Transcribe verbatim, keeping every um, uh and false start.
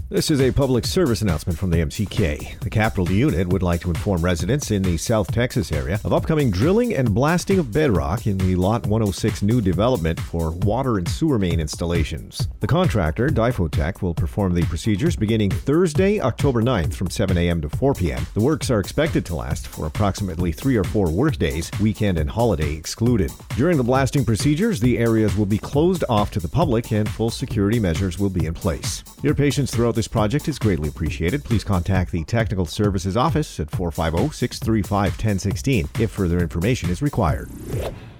This is a public service announcement from the M C K. The Capital Unit would like to inform residents in the South Texas area of upcoming drilling and blasting of bedrock in the Lot one oh six new development for water and sewer main installations. The contractor, Difotech, will perform the procedures beginning Thursday, October ninth from seven a.m. to four p.m. The works are expected to last for approximately three or four workdays, weekend and holiday excluded. During the blasting procedures, the areas will be closed off to the public and full security measures will be in place. Your patience throughout this project is greatly appreciated. Please contact the Technical Services Office at four five zero, six three five, one zero one six if further information is required.